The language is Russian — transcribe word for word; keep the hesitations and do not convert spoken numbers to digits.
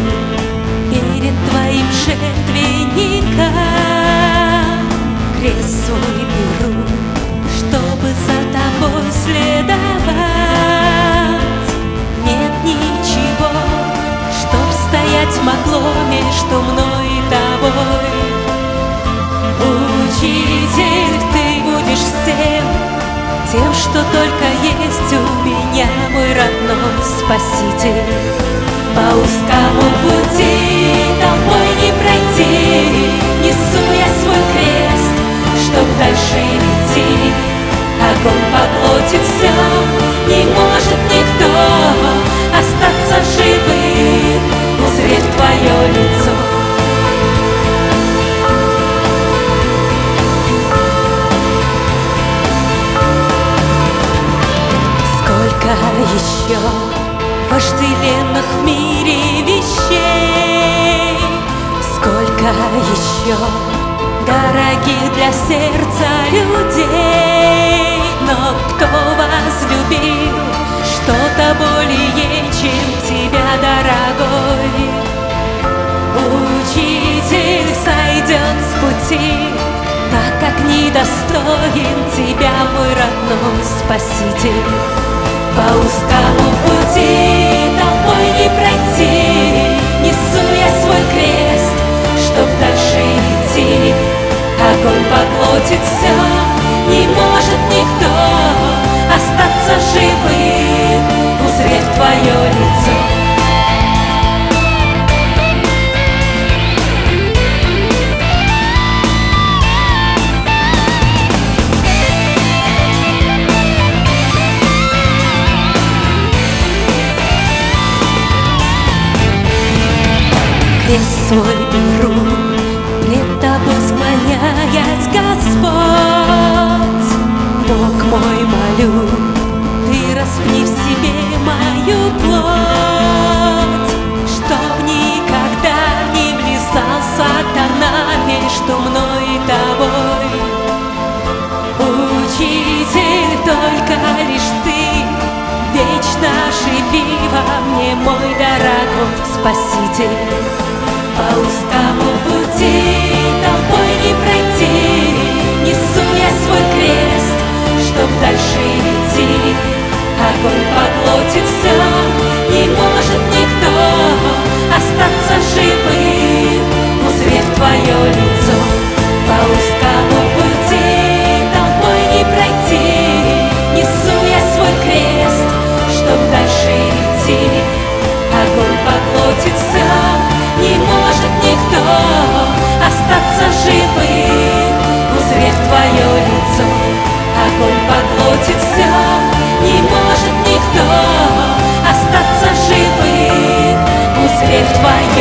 перед твоим жертвенником. Крест свой беру, чтобы за тобой следовать. Нет ничего, чтоб стоять могло между мной и тобой. Учитель, ты будешь всем, тем, что только есть у меня, мой родной Спаситель. По узкому пути тобой не пройти, несу я свой крест, чтоб дальше идти. Огонь поглотит все, не может никто остаться живым, узрев твое лицо. Сколько еще вожделенных в мире вещей, сколько еще дорогих для сердца людей, но кто возлюбил что-то более, чем тебя, дорогой? Учитель сойдет с пути, так как недостоин тебя, мой родной Спаситель. По узкому пути тобой не пройти, несу я свой крест, чтоб дальше идти. Огонь поглотит все, не может никто остаться живым, узрев твое лицо. Крест свой беру, пред тобой склоняясь, Господь. Бог мой, молю, ты распни в себе мою плоть, чтоб никогда не влезал сатана между мной и тобой. Учитель, только лишь ты вечно живи во мне, мой дорогой Спаситель. По узкому пути тобой не пройти, несу я свой крест, чтоб дальше идти. Огонь поглотит все, не может никто остаться живым, узрев твое лицо. По узкому пути тобой не пройти, несу я свой крест, чтоб дальше идти. Огонь поглотит все, не может никто остаться живым, узрев твое лицо. Огонь поглотит все, не может никто остаться живым, узрев твое